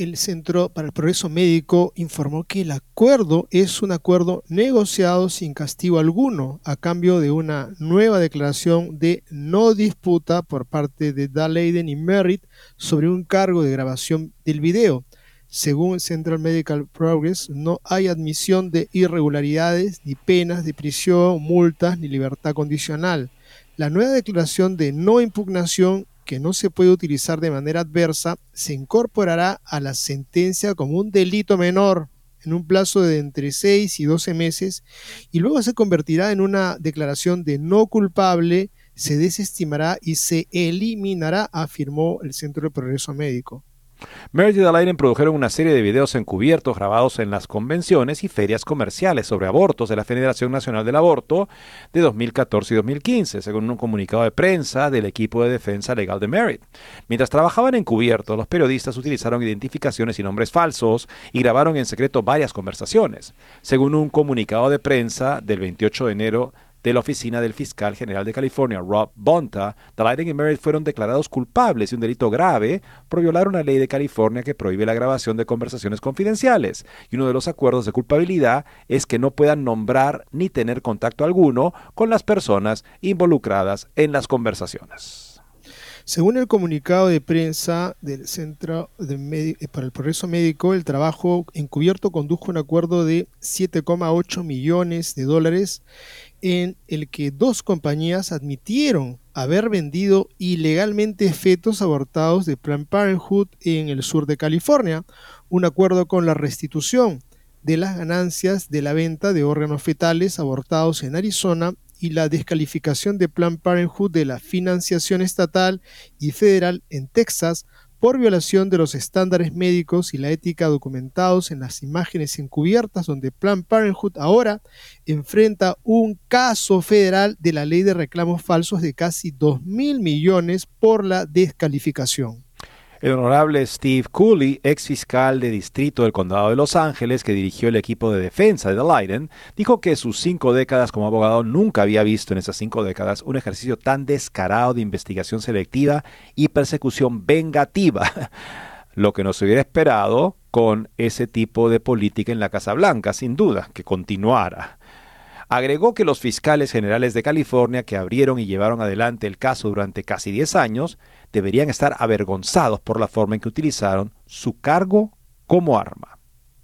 el Centro para el Progreso Médico informó que el acuerdo es un acuerdo negociado sin castigo alguno, a cambio de una nueva declaración de no disputa por parte de Dalayden y Merritt sobre un cargo de grabación del video. Según Central Medical Progress, no hay admisión de irregularidades, ni penas de prisión, multas, ni libertad condicional. La nueva declaración de no impugnación, que no se puede utilizar de manera adversa, se incorporará a la sentencia como un delito menor en un plazo de entre 6 y 12 meses y luego se convertirá en una declaración de no culpable, se desestimará y se eliminará, afirmó el Centro de Progreso Médico. Merritt y Dalayden produjeron una serie de videos encubiertos grabados en las convenciones y ferias comerciales sobre abortos de la Federación Nacional del Aborto de 2014 y 2015, según un comunicado de prensa del equipo de defensa legal de Merritt. Mientras trabajaban encubiertos, los periodistas utilizaron identificaciones y nombres falsos y grabaron en secreto varias conversaciones. Según un comunicado de prensa del 28 de enero de la oficina del fiscal general de California, Rob Bonta, Dalayden y Merritt fueron declarados culpables de un delito grave por violar una ley de California que prohíbe la grabación de conversaciones confidenciales. Y uno de los acuerdos de culpabilidad es que no puedan nombrar ni tener contacto alguno con las personas involucradas en las conversaciones. Según el comunicado de prensa del Centro para el Progreso Médico, el trabajo encubierto condujo a un acuerdo de $7,8 millones en el que dos compañías admitieron haber vendido ilegalmente fetos abortados de Planned Parenthood en el sur de California, un acuerdo con la restitución de las ganancias de la venta de órganos fetales abortados en Arizona y la descalificación de Planned Parenthood de la financiación estatal y federal en Texas por violación de los estándares médicos y la ética documentados en las imágenes encubiertas, donde Planned Parenthood ahora enfrenta un caso federal de la ley de reclamos falsos de casi $2,000 millones por la descalificación. El honorable Steve Cooley, ex fiscal de distrito del condado de Los Ángeles, que dirigió el equipo de defensa de Dalayden, dijo que sus 5 décadas como abogado nunca había visto en esas 5 décadas un ejercicio tan descarado de investigación selectiva y persecución vengativa, lo que nos hubiera esperado con ese tipo de política en la Casa Blanca, sin duda, que continuara. Agregó que los fiscales generales de California que abrieron y llevaron adelante el caso durante casi 10 años deberían estar avergonzados por la forma en que utilizaron su cargo como arma.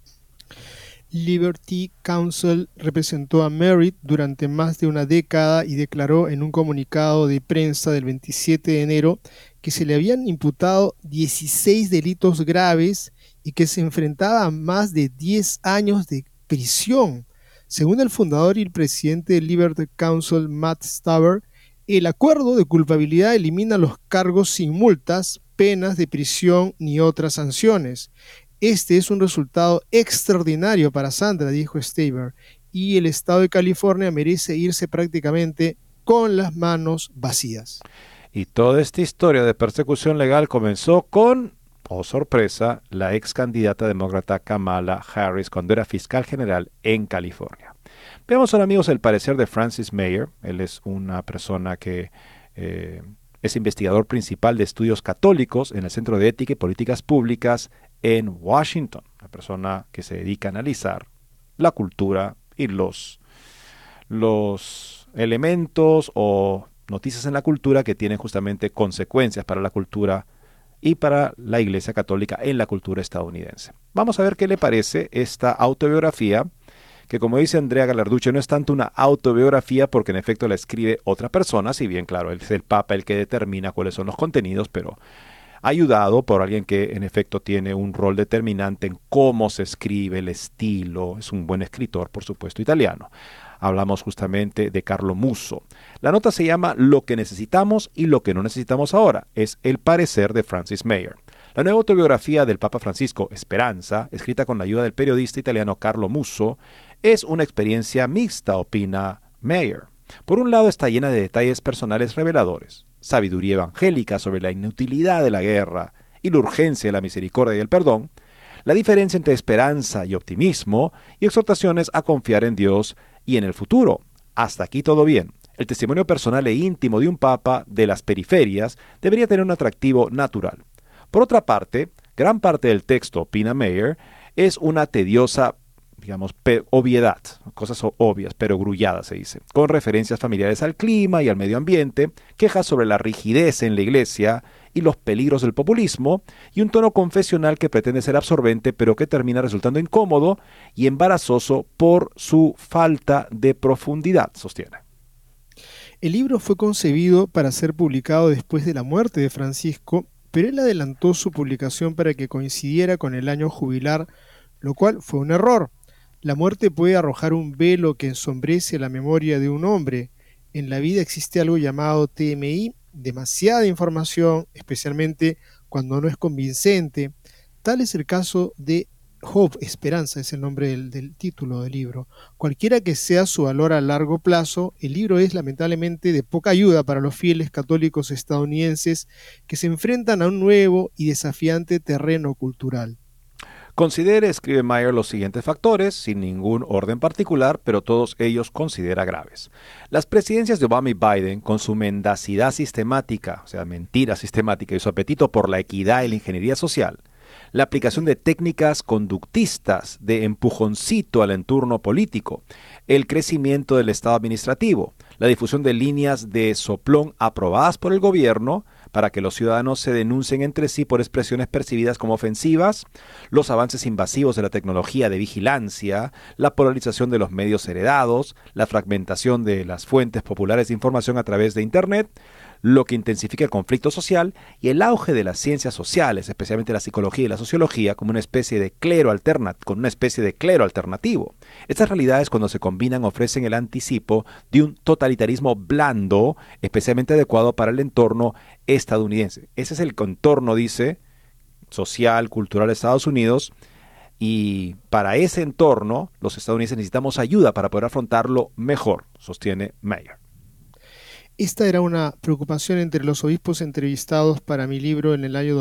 Liberty Counsel representó a Merritt durante más de una década y declaró en un comunicado de prensa del 27 de enero que se le habían imputado 16 delitos graves y que se enfrentaba a más de 10 años de prisión. Según el fundador y el presidente de Liberty Counsel, Matt Staver, el acuerdo de culpabilidad elimina los cargos sin multas, penas de prisión ni otras sanciones. Este es un resultado extraordinario para Sandra, dijo Staver, y el estado de California merece irse prácticamente con las manos vacías. Y toda esta historia de persecución legal comenzó con, oh sorpresa, la ex candidata demócrata Kamala Harris cuando era fiscal general en California. Veamos ahora, amigos, el parecer de Francis Meyer. Él es una persona que es investigador principal de estudios católicos en el Centro de Ética y Políticas Públicas en Washington. Una persona que se dedica a analizar la cultura y los elementos o noticias en la cultura que tienen justamente consecuencias para la cultura y para la Iglesia Católica en la cultura estadounidense. Vamos a ver qué le parece esta autobiografía, que como dice Andrea Gallarducci, no es tanto una autobiografía porque en efecto la escribe otra persona, si bien claro, es el Papa el que determina cuáles son los contenidos, pero ayudado por alguien que en efecto tiene un rol determinante en cómo se escribe, el estilo, es un buen escritor, por supuesto, italiano. Hablamos justamente de Carlo Musso. La nota se llama Lo que necesitamos y lo que no necesitamos ahora. Es el parecer de Francis Meyer. La nueva autobiografía del Papa Francisco, Esperanza, escrita con la ayuda del periodista italiano Carlo Musso, es una experiencia mixta, opina Meyer. Por un lado está llena de detalles personales reveladores, sabiduría evangélica sobre la inutilidad de la guerra y la urgencia de la misericordia y el perdón, la diferencia entre esperanza y optimismo y exhortaciones a confiar en Dios y en el futuro. Hasta aquí todo bien. El testimonio personal e íntimo de un papa de las periferias debería tener un atractivo natural. Por otra parte, Gran parte del texto, opina Meyer, es una tediosa, digamos, obviedad, cosas obvias, pero grulladas se dice, con referencias familiares al clima y al medio ambiente, quejas sobre la rigidez en la iglesia y los peligros del populismo, y un tono confesional que pretende ser absorbente, pero que termina resultando incómodo y embarazoso por su falta de profundidad, sostiene. El libro fue concebido para ser publicado después de la muerte de Francisco, pero él adelantó su publicación para que coincidiera con el año jubilar, lo cual fue un error. La muerte puede arrojar un velo que ensombrece la memoria de un hombre. En la vida existe algo llamado TMI, demasiada información, especialmente cuando no es convincente. Tal es el caso de Hope, Esperanza, es el nombre del título del libro. Cualquiera que sea su valor a largo plazo, el libro es lamentablemente de poca ayuda para los fieles católicos estadounidenses que se enfrentan a un nuevo y desafiante terreno cultural. Considere, escribe Meyer, los siguientes factores, sin ningún orden particular, pero todos ellos considera graves. Las presidencias de Obama y Biden, con su mendacidad sistemática, o sea, mentira sistemática, y su apetito por la equidad y la ingeniería social, la aplicación de técnicas conductistas de empujoncito al entorno político, el crecimiento del Estado administrativo, la difusión de líneas de soplón aprobadas por el gobierno para que los ciudadanos se denuncien entre sí por expresiones percibidas como ofensivas, los avances invasivos de la tecnología de vigilancia, la polarización de los medios heredados, la fragmentación de las fuentes populares de información a través de Internet, lo que intensifica el conflicto social y el auge de las ciencias sociales, especialmente la psicología y la sociología, como una especie de clero alternativo. Estas realidades, cuando se combinan, ofrecen el anticipo de un totalitarismo blando, especialmente adecuado para el entorno estadounidense. Ese es el contorno, dice, social, cultural de Estados Unidos, y para ese entorno los estadounidenses necesitamos ayuda para poder afrontarlo mejor, sostiene Meyer. Esta era una preocupación entre los obispos entrevistados para mi libro en el año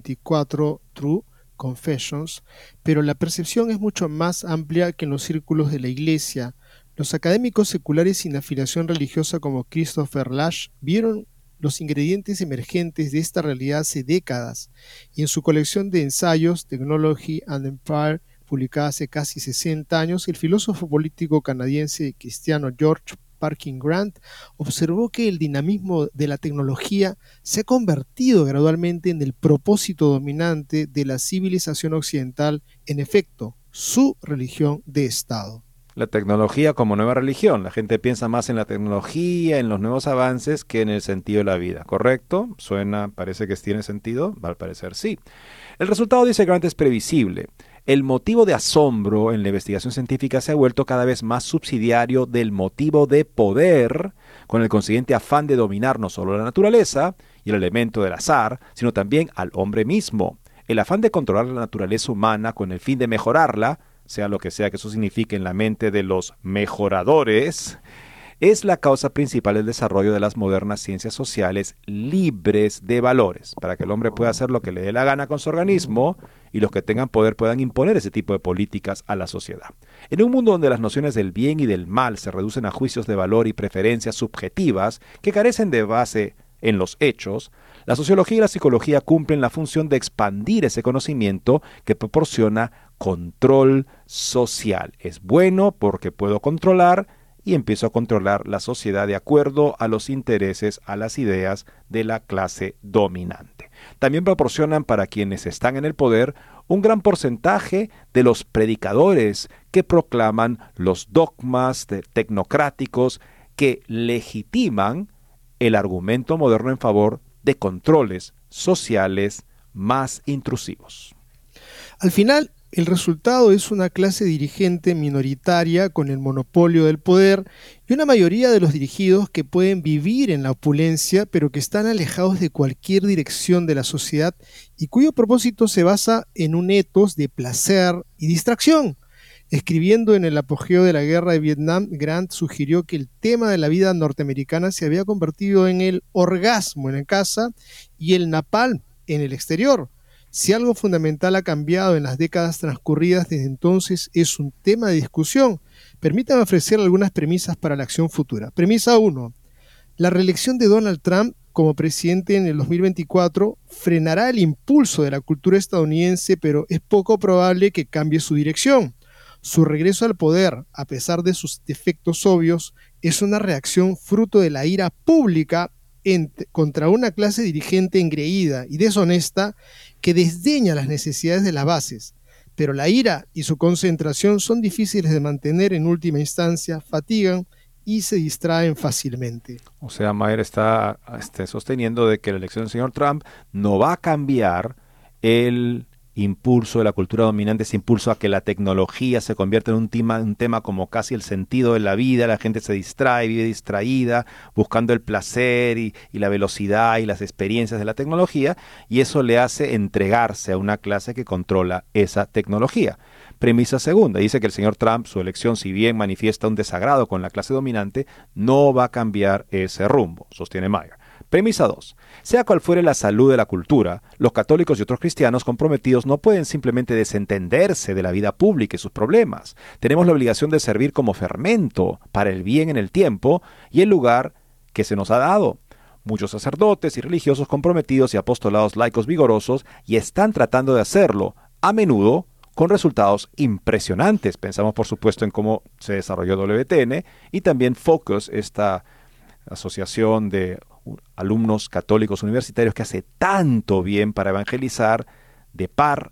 2024, True Confessions, pero la percepción es mucho más amplia que en los círculos de la Iglesia. Los académicos seculares sin afiliación religiosa como Christopher Lasch vieron los ingredientes emergentes de esta realidad hace décadas, y en su colección de ensayos, Technology and Empire, publicada hace casi 60 años, el filósofo político canadiense cristiano George Parkin Grant observó que el dinamismo de la tecnología se ha convertido gradualmente en el propósito dominante de la civilización occidental, en efecto, su religión de Estado. La tecnología como nueva religión. La gente piensa más en la tecnología, en los nuevos avances, que en el sentido de la vida. ¿Correcto? Parece que tiene sentido. Va a parecer sí. El resultado, dice Grant, es previsible. El motivo de asombro en la investigación científica se ha vuelto cada vez más subsidiario del motivo de poder, con el consiguiente afán de dominar no solo la naturaleza y el elemento del azar, sino también al hombre mismo. El afán de controlar la naturaleza humana con el fin de mejorarla, sea lo que sea que eso signifique en la mente de los mejoradores, es la causa principal del desarrollo de las modernas ciencias sociales libres de valores, para que el hombre pueda hacer lo que le dé la gana con su organismo y los que tengan poder puedan imponer ese tipo de políticas a la sociedad. En un mundo donde las nociones del bien y del mal se reducen a juicios de valor y preferencias subjetivas que carecen de base en los hechos, la sociología y la psicología cumplen la función de expandir ese conocimiento que proporciona control social. Es bueno porque puedo controlar y empiezo a controlar la sociedad de acuerdo a los intereses, a las ideas de la clase dominante. También proporcionan para quienes están en el poder un gran porcentaje de los predicadores que proclaman los dogmas tecnocráticos que legitiman el argumento moderno en favor de controles sociales más intrusivos. Al final, el resultado es una clase dirigente minoritaria con el monopolio del poder y una mayoría de los dirigidos que pueden vivir en la opulencia, pero que están alejados de cualquier dirección de la sociedad y cuyo propósito se basa en un etos de placer y distracción. Escribiendo en el apogeo de la guerra de Vietnam, Grant sugirió que el tema de la vida norteamericana se había convertido en el orgasmo en casa y el napalm en el exterior. Si algo fundamental ha cambiado en las décadas transcurridas desde entonces es un tema de discusión. Permítanme ofrecer algunas premisas para la acción futura. Premisa 1. La reelección de Donald Trump como presidente en el 2024, frenará el impulso de la cultura estadounidense, pero es poco probable que cambie su dirección. Su regreso al poder, a pesar de sus defectos obvios, es una reacción fruto de la ira pública contra una clase dirigente engreída y deshonesta que desdeña las necesidades de las bases. Pero la ira y su concentración son difíciles de mantener en última instancia, fatigan y se distraen fácilmente. O sea, Mayer está sosteniendo de que la elección del señor Trump no va a cambiar el impulso de la cultura dominante, ese impulso a que la tecnología se convierta en un tema como casi el sentido de la vida. La gente se distrae, vive distraída, buscando el placer y la velocidad y las experiencias de la tecnología, y eso le hace entregarse a una clase que controla esa tecnología. Premisa segunda, dice que el señor Trump, su elección, si bien manifiesta un desagrado con la clase dominante, no va a cambiar ese rumbo, sostiene Mayer. Premisa 2. Sea cual fuere la salud de la cultura, los católicos y otros cristianos comprometidos no pueden simplemente desentenderse de la vida pública y sus problemas. Tenemos la obligación de servir como fermento para el bien en el tiempo y el lugar que se nos ha dado. Muchos sacerdotes y religiosos comprometidos y apostolados laicos vigorosos y están tratando de hacerlo, a menudo con resultados impresionantes. Pensamos, por supuesto, en cómo se desarrolló WTN y también Focus, esta asociación de alumnos católicos universitarios que hace tanto bien para evangelizar de par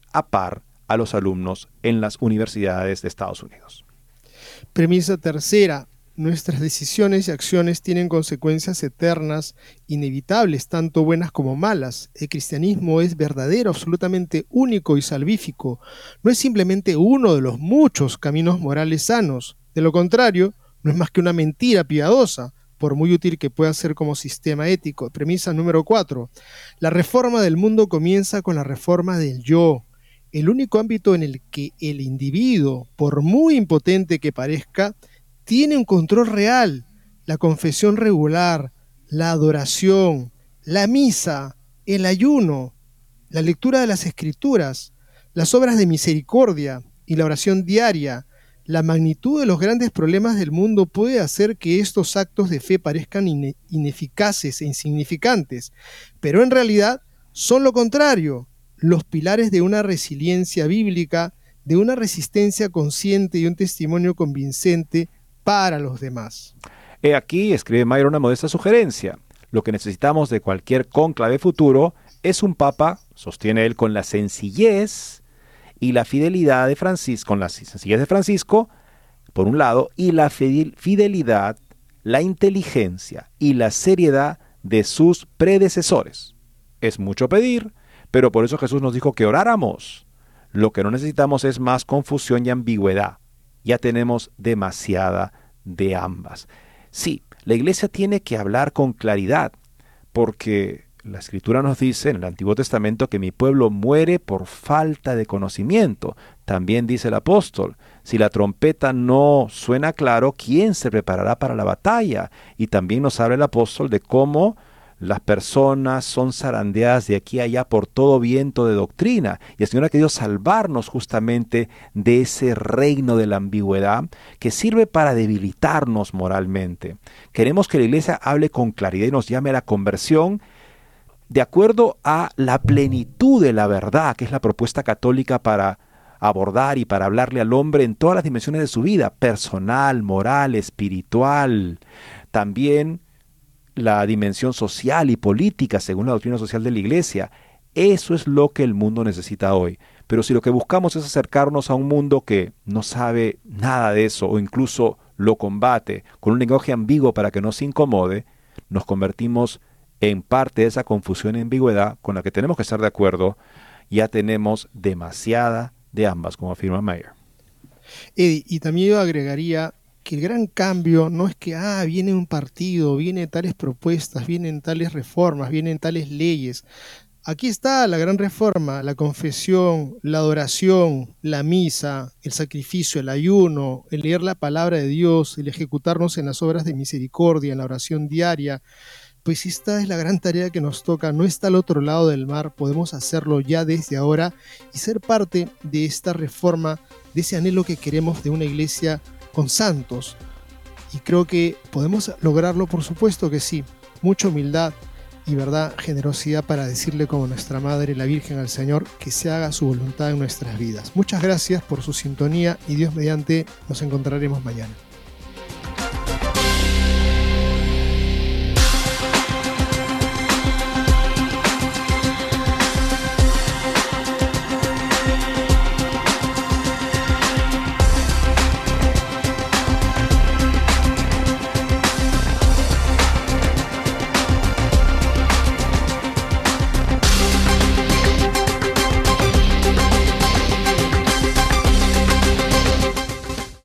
a los alumnos en las universidades de Estados Unidos. Premisa tercera. Nuestras decisiones y acciones tienen consecuencias eternas, inevitables, tanto buenas como malas. El cristianismo es verdadero, absolutamente único y salvífico. No es simplemente uno de los muchos caminos morales sanos. De lo contrario, no es más que una mentira piadosa, por muy útil que pueda ser como sistema ético. Premisa número 4. La reforma del mundo comienza con la reforma del yo. El único ámbito en el que el individuo, por muy impotente que parezca, tiene un control real. La confesión regular, la adoración, la misa, el ayuno, la lectura de las escrituras, las obras de misericordia y la oración diaria. La magnitud de los grandes problemas del mundo puede hacer que estos actos de fe parezcan ineficaces e insignificantes, pero en realidad son lo contrario, los pilares de una resiliencia bíblica, de una resistencia consciente y un testimonio convincente para los demás. He aquí, escribe Mayer, una modesta sugerencia. Lo que necesitamos de cualquier cónclave futuro es un papa, sostiene él, con la sencillez y la fidelidad de Francisco, con la sencillez de Francisco, por un lado, y la fidelidad, la inteligencia y la seriedad de sus predecesores. Es mucho pedir, pero por eso Jesús nos dijo que oráramos. Lo que no necesitamos es más confusión y ambigüedad. Ya tenemos demasiada de ambas. Sí, la iglesia tiene que hablar con claridad, porque la Escritura nos dice en el Antiguo Testamento que mi pueblo muere por falta de conocimiento. También dice el apóstol, si la trompeta no suena claro, ¿quién se preparará para la batalla? Y también nos habla el apóstol de cómo las personas son zarandeadas de aquí a allá por todo viento de doctrina. Y el Señor ha querido salvarnos justamente de ese reino de la ambigüedad que sirve para debilitarnos moralmente. Queremos que la iglesia hable con claridad y nos llame a la conversión de acuerdo a la plenitud de la verdad, que es la propuesta católica para abordar y para hablarle al hombre en todas las dimensiones de su vida, personal, moral, espiritual, también la dimensión social y política según la doctrina social de la iglesia. Eso es lo que el mundo necesita hoy. Pero si lo que buscamos es acercarnos a un mundo que no sabe nada de eso o incluso lo combate con un lenguaje ambiguo para que no se incomode, nos convertimos en parte de esa confusión y ambigüedad con la que tenemos que estar de acuerdo. Ya tenemos demasiada de ambas, como afirma Mayer. Eddie, y también yo agregaría que el gran cambio no es que viene un partido, vienen tales propuestas, vienen tales reformas, vienen tales leyes. Aquí está la gran reforma, la confesión, la adoración, la misa, el sacrificio, el ayuno, el leer la palabra de Dios, el ejecutarnos en las obras de misericordia, en la oración diaria. Pues esta es la gran tarea que nos toca, no está al otro lado del mar, podemos hacerlo ya desde ahora y ser parte de esta reforma, de ese anhelo que queremos de una iglesia con santos. Y creo que podemos lograrlo, por supuesto que sí, mucha humildad y verdad, generosidad para decirle como nuestra Madre, la Virgen, al Señor, que se haga su voluntad en nuestras vidas. Muchas gracias por su sintonía y Dios mediante nos encontraremos mañana.